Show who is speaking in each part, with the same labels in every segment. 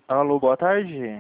Speaker 1: Alô, boa tarde.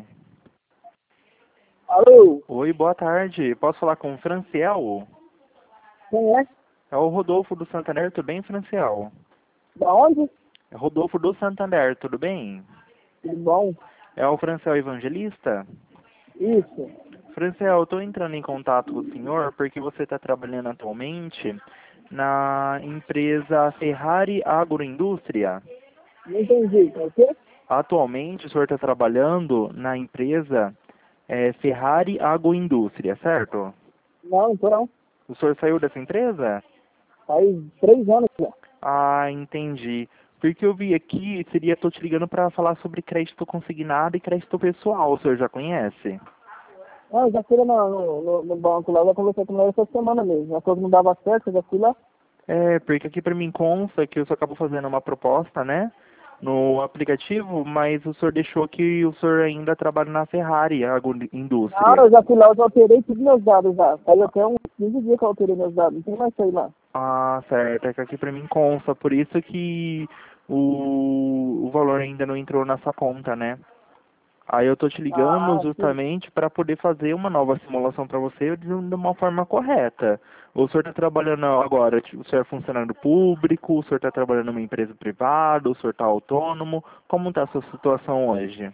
Speaker 2: Alô,
Speaker 1: Oi, boa tarde. Posso falar com o Franciel?
Speaker 2: quem é?
Speaker 1: É o Rodolfo do Santander, tudo bem, Franciel?
Speaker 2: Da onde?
Speaker 1: É Rodolfo do Santander, tudo bem?
Speaker 2: Tudo bom?
Speaker 1: É o Franciel Evangelista?
Speaker 2: Isso.
Speaker 1: Franciel, eu estou entrando em contato com o senhor porque você está trabalhando atualmente na empresa Ferrari Agroindústria.
Speaker 2: Não entendi. É o quê?
Speaker 1: Atualmente, o senhor está trabalhando na empresa Ferrari Agroindústria, certo?
Speaker 2: Não, não tô não.
Speaker 1: O senhor saiu dessa empresa?
Speaker 2: Faz 3 anos já.
Speaker 1: Ah, entendi. Porque eu vi aqui, tô te ligando para falar sobre crédito consignado e crédito pessoal. O senhor já conhece?
Speaker 2: Ah, eu já fui lá no banco lá, já conversei com ela essa semana mesmo. Já falou que não dava certo, eu já fui lá.
Speaker 1: É, porque aqui para mim consta que o senhor acabou fazendo uma proposta, né? No aplicativo, mas o senhor deixou que o senhor ainda trabalha na Ferrari
Speaker 2: Não,
Speaker 1: Agroindústria.
Speaker 2: eu já fui lá, eu já alterei todos meus dados já. Faz até uns 15 dias que eu alterei meus dados. Não tem mais isso aí lá.
Speaker 1: Ah, certo. É que aqui para mim consta, por isso que o valor ainda não entrou na sua conta, né? Aí eu tô te ligando
Speaker 2: Ah, sim.
Speaker 1: justamente para poder fazer uma nova simulação para você de uma forma correta. O senhor está trabalhando agora, o senhor é funcionário público, o senhor está trabalhando numa empresa privada, o senhor está autônomo, como está a sua situação hoje?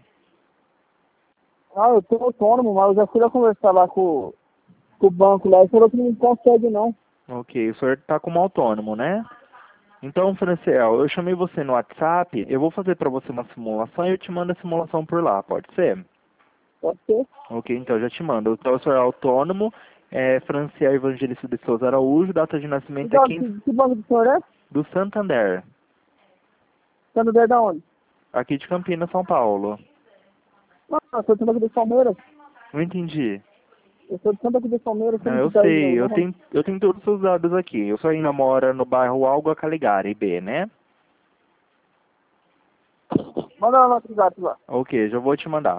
Speaker 2: Ah, eu tô autônomo, mas eu já fui lá conversar lá com o banco lá. Ele falou que não consegue não.
Speaker 1: Ok, o senhor está como autônomo, né? Então, Franciel, eu chamei você no WhatsApp, eu vou fazer para você uma simulação e eu te mando a simulação por lá, pode ser?
Speaker 2: Pode ser.
Speaker 1: Ok, então eu já te mando. Então, o senhor é autônomo, Franciel Evangelista de Souza Araújo, data de nascimento é 15
Speaker 2: Que banco do senhor é?
Speaker 1: do Santander,
Speaker 2: Santander da onde?
Speaker 1: aqui de Campinas, São Paulo.
Speaker 2: Não, eu sou de Santa Cruz do Palmeiras.
Speaker 1: Não entendi.
Speaker 2: Eu sou de Santa Cruz do Palmeiras,
Speaker 1: Não,
Speaker 2: como
Speaker 1: eu
Speaker 2: que tá aí
Speaker 1: sei,
Speaker 2: no nome?
Speaker 1: eu tenho todos os seus dados aqui. O senhor ainda mora no bairro Alga Caligari, B, né?
Speaker 2: Manda lá no WhatsApp lá.
Speaker 1: Ok, já vou te mandar.